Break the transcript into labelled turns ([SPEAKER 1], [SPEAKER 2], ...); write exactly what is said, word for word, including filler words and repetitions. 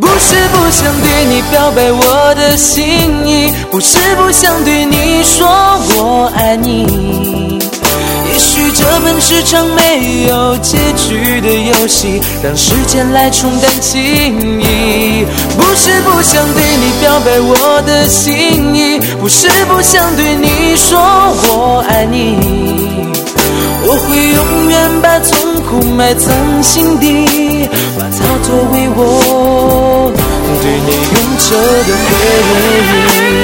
[SPEAKER 1] 不是不想对你表白我的心意，不是不想对你说我爱你。也许这本是场没有结局的游戏，让时间来冲淡情谊。不是不想对你表白我的心意，不是不想对你说我爱你。我会永远把痛苦埋藏心底，把它作为我对你永久的回忆。